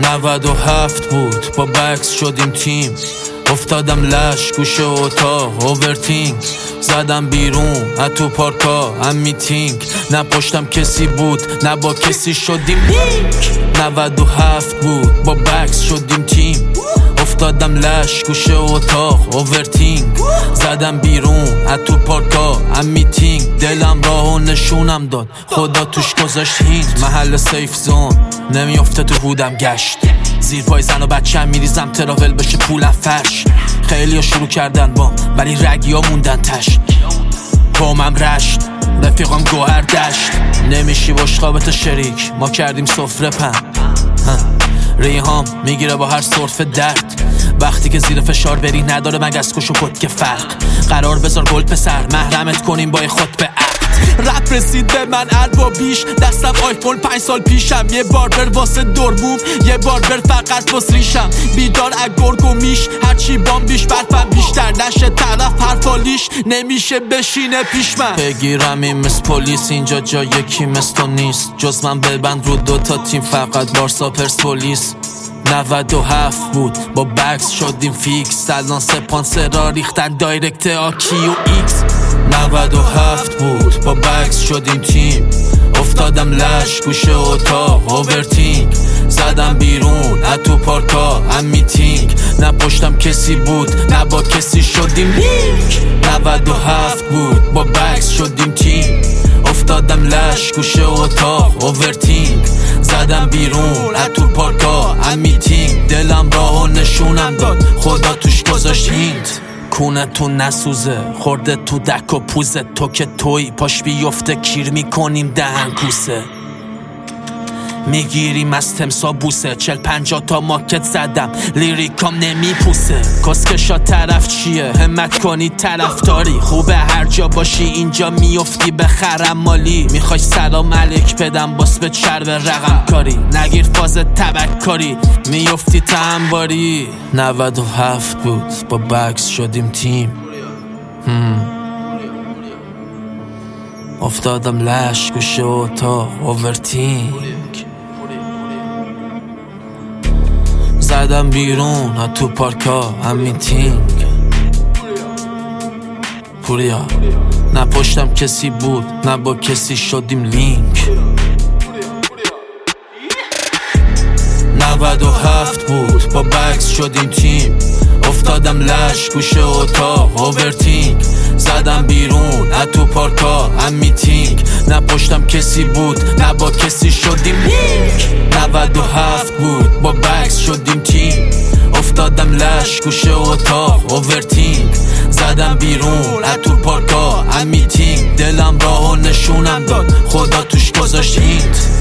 97 بود با بکس شدیم تیم، افتادم لش گوشه اتاق اوورتینگ، زدم بیرون از تو پارکا هم میتینگ، نه پشتم کسی بود نه با کسی شدیم لینک. 97 بود با بکس شدیم تیم، افتادم لش گوشه اتاق اوورتینگ، زدم بیرون از تو پارکا هم میتینگ، دلم راهو نشونم داد خدا توش گذاشت هینت. محل سیف زون نمیافته تو بودم گشت، زیر پای زن و بچه‌م میریزم تراول بشه پولم فرش. خیلی ها شروع کردن بام ولی رگی ها موندن تش، قومم رشت رفیقم گوهر دشت، نمیشی باش خوابت شریک ما کردیم سفره پن. ریهام میگیره با هر صرف درد، وقتی که زیر فشار بری نداره مگس کش و کد که فرق. قرار بذار گل پسر محرمت کنیم با خود به عقد. رپ رسید به من البابیش، دستم آیفون 5 سال پیشم، یه باربر واسه دوربوم یه باربر فقط واس ریشم، بیدار اگرگ و میش هرچی بام بیش برفم بیشتر نشه طرف حرفالیش نمیشه بشینه پیش من. بگیرم این مثل پلیس اینجا جا یکی مثل تو نیست، جز من ببند رو دوتا تیم فقط بارسا پرسپولیس. 97 بود با بکس شدیم فیکس، الان سپانسر را ریختن دایرکت آکی و ایکس. 97 بود با بکس شدیم تیم، افتادم لش گوشه اتاق اوورتینگ، زدم بیرون از تو پارکا هم میتینگ، نه پشتم کسی بود نه با کسی شدیم لینک. 97 بود با بکس شدیم تیم، افتادم لش گوشه اتاق اوورتینگ، زدم بیرون از تو پارکا هم میتینگ، دلم راهو نشونم داد خدا توش گذاشت هینت. کونه تو نسوزه خورده تو دک و پوزه، تو که توی پاش بیفته کیر میکنیم دهن کوسه، میگیریم از تمسا بوسه، 40-50 تا ماکت زدم لیریکام نمیپوسه. کسکشا طرف چیه همت کنی طرفداری، خوبه هر جا باشی اینجا میفتی به خرم مالی، میخوای سلام علیک بدم باس به چرب رقم کاری، نگیر فاز تبک کاری میفتی تنباری. 97 بود با بکس شدیم تیم، افتادم لش گوشه اتاق اوورتینگ، زدم بیرون از تو پارکا هم میتینگ. پوریا نه پشتم کسی بود نه با کسی شدیم لینک. 97 بود با بکس شدیم تیم، افتادم لش گوشه اتاق اوورتینگ، زدم بیرون از تو پارکا هم میتینگ، نه پشتم کسی بود نه با کسی شدیم لینک. 97 بود با بکس شدیم تیم، افتادم لش گوشه اتاق اوورتینگ، زدم بیرون از تو پارکا هم میتینگ، دلم راهو نشونم داد خدا توش گذاشت هینت.